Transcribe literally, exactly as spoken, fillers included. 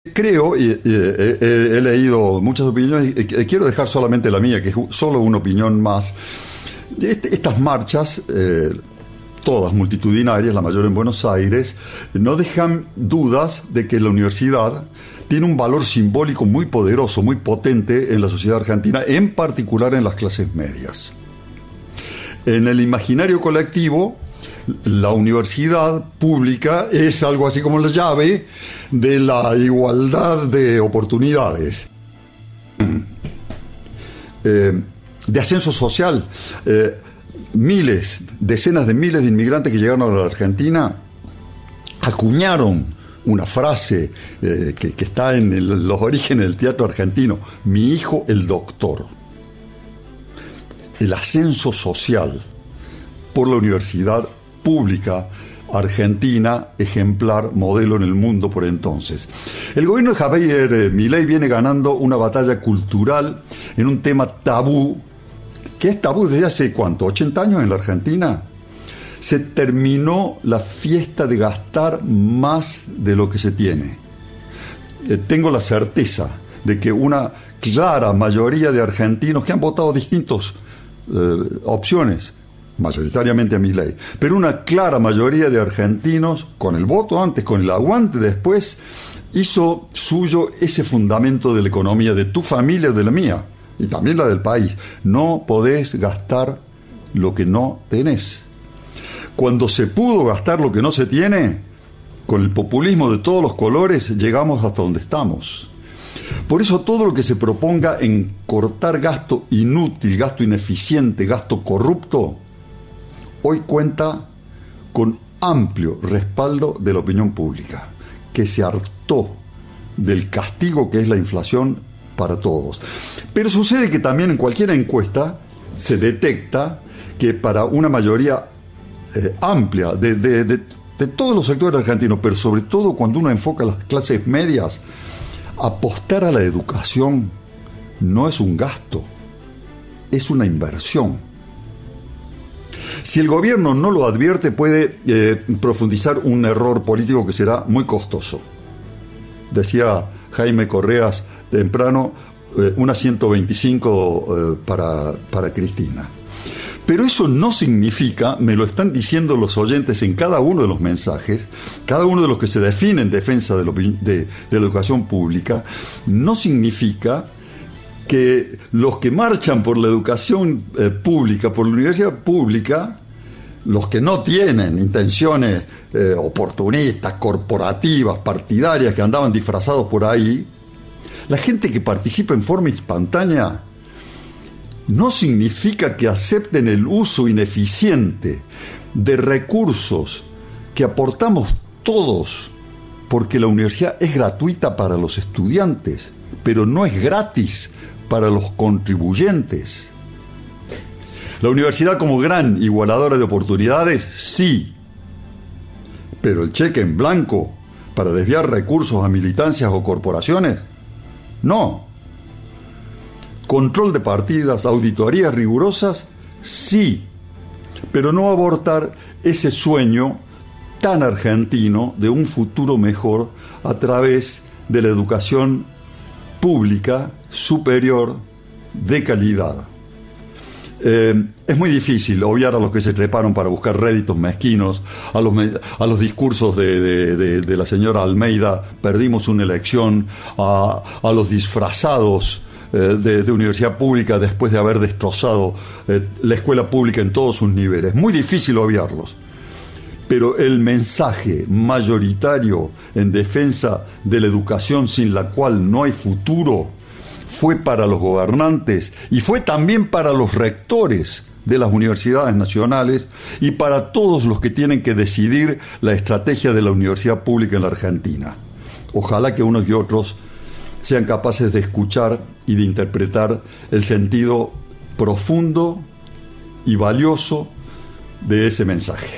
Creo, y, y, he, he leído muchas opiniones, y, y quiero dejar solamente la mía, que es solo una opinión más. Este, estas marchas, eh, todas multitudinarias, la mayor en Buenos Aires, no dejan dudas de que la universidad tiene un valor simbólico muy poderoso, muy potente en la sociedad argentina, en particular en las clases medias. En el imaginario colectivo, la universidad pública es algo así como la llave de la igualdad de oportunidades, eh, de ascenso social. Eh, miles, decenas de miles de inmigrantes que llegaron a la Argentina acuñaron una frase eh, que, que está en el, los orígenes del teatro argentino: mi hijo el doctor. El ascenso social por la universidad pública argentina, ejemplar, modelo en el mundo por entonces. El gobierno de Javier eh, Milei viene ganando una batalla cultural en un tema tabú, que es tabú desde hace, ¿cuánto? ¿ochenta años en la Argentina? Se terminó la fiesta de gastar más de lo que se tiene. Eh, tengo la certeza de que una clara mayoría de argentinos que han votado distintas eh, opciones, mayoritariamente a Milei, pero una clara mayoría de argentinos, con el voto antes, con el aguante después, hizo suyo ese fundamento de la economía, de tu familia o de la mía, y también la del país. No podés gastar lo que no tenés. Cuando se pudo gastar lo que no se tiene, con el populismo de todos los colores, llegamos hasta donde estamos. Por eso todo lo que se proponga en cortar gasto inútil, gasto ineficiente, gasto corrupto, hoy cuenta con amplio respaldo de la opinión pública, que se hartó del castigo que es la inflación para todos. Pero sucede que también en cualquier encuesta se detecta que para una mayoría eh, amplia de, de, de, de todos los sectores argentinos, pero sobre todo cuando uno enfoca las clases medias, apostar a la educación no es un gasto, es una inversión. Si el gobierno no lo advierte, puede eh, profundizar un error político que será muy costoso. Decía Jaime Correas temprano, eh, una ciento veinticinco eh, para, para Cristina. Pero eso no significa, me lo están diciendo los oyentes en cada uno de los mensajes, cada uno de los que se define en defensa de, lo, de, de la educación pública, no significa que los que marchan por la educación eh, pública, por la universidad pública, los que no tienen intenciones eh, oportunistas, corporativas, partidarias, que andaban disfrazados por ahí, la gente que participa en forma espontánea, no significa que acepten el uso ineficiente de recursos que aportamos todos, porque la universidad es gratuita para los estudiantes, pero no es gratis para los contribuyentes. La universidad como gran igualadora de oportunidades, sí, pero el cheque en blanco para desviar recursos a militancias o corporaciones, no. Control de partidas, auditorías rigurosas, sí, pero no abortar ese sueño tan argentino de un futuro mejor a través de la educación pública superior de calidad. Eh, es muy difícil obviar a los que se treparon para buscar réditos mezquinos, a los, a los discursos de, de, de, de la señora Almeida, perdimos una elección, a, a los disfrazados eh, de, de universidad pública después de haber destrozado eh, la escuela pública en todos sus niveles. Muy difícil obviarlos. Pero el mensaje mayoritario en defensa de la educación sin la cual no hay futuro fue para los gobernantes y fue también para los rectores de las universidades nacionales y para todos los que tienen que decidir la estrategia de la universidad pública en la Argentina. Ojalá que unos y otros sean capaces de escuchar y de interpretar el sentido profundo y valioso de ese mensaje.